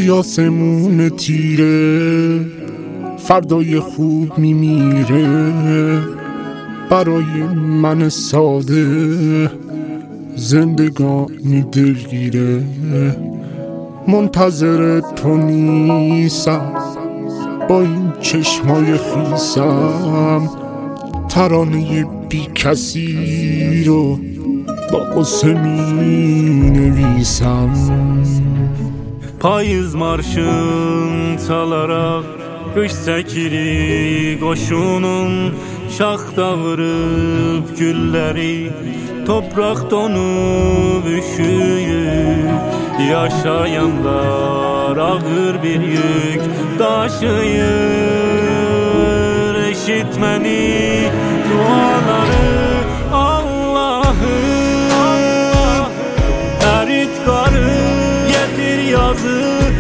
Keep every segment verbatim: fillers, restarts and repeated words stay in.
توی آسمون تیره فردای خوب میمیره، برای من ساده زندگانی دلگیره. منتظر تو نیستم با این چشمای خیسم، ترانه بی کسی رو با قصه می نویسم. Payız marşın çalarak göç çəkirik qoşunun, şax davırıb gülləri, toprak donub üşüyür. Yaşayanlar ağır bir yük daşıyır. Eşit məni duaları Allah'ım, ərit qarı getir yazı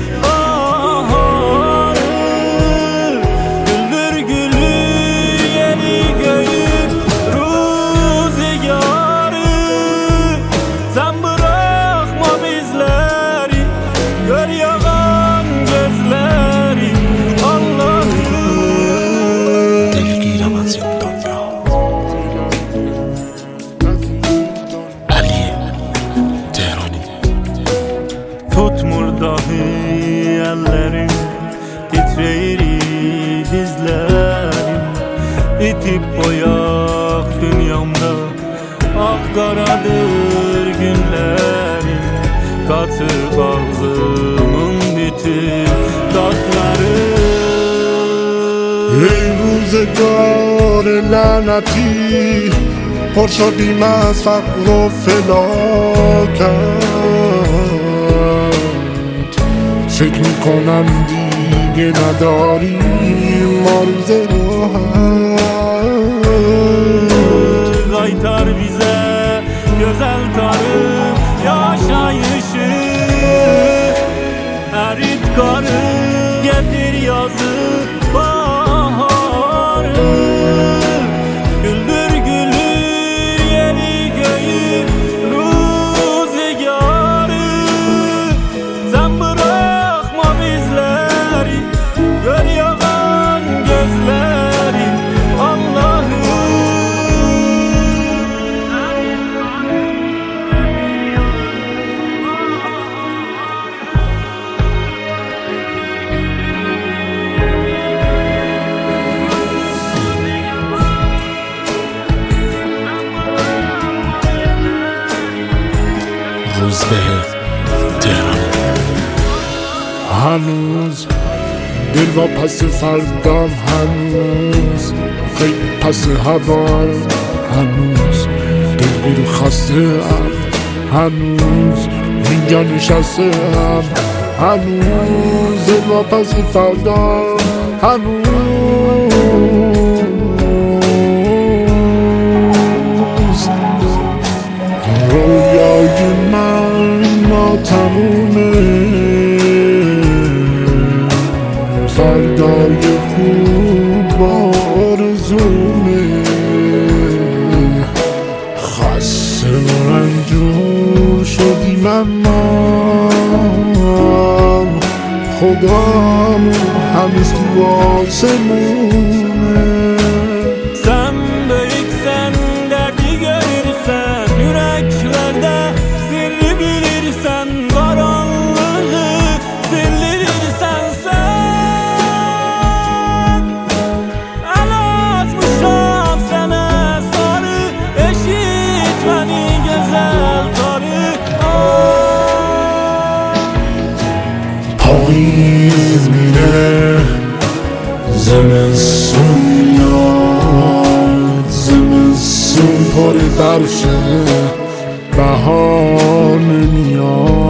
baharı, güldür gülü yeni göyü rüzgarı. Sen bırakma bizleri, gör yağan gözleri Allah'ım. دلگیرم از این دنیا علی تهرانی. Tutmur dahi ellerim, titreyir dizlerim. İtip boyak dünyamda ah karadır günlerim. Katıp ağzımın bütün tatları. ای روزگار لعنتی، پر شدیم از فقر و فلاکت. فکر میکنم دیگه نداریم ما روز راحت. Qaytar bize güzel tarım yaşayışı, erit karı getir yazı baharı, güldür gülü yeni göyü rüzgarı. Sen bırakma bizleri, gör yağan gözleri Allah'ım. روزبه تهرانی. هنوز دل و پس فردام، هنوز خیلی پس هوام، هنوز دلگیر و خسته ام، هنوز اینجا نشسته ام، هنوز دل و پس فردام، هنوز رویای من ناتمومه، فردای خوب آرزومه. خسته و رنجور شدیم اما خدامون هنوز تو آسمونه. Sen büyüksen, derdi görürsen, yüreklerde sirri bilirsen, karanlığı sildirirsen sen. El atmışam sana sarı, eşit beni güzel tarı. پاییز میره، زمستون میاد، زمستون پر برشه، بهار نمیاد.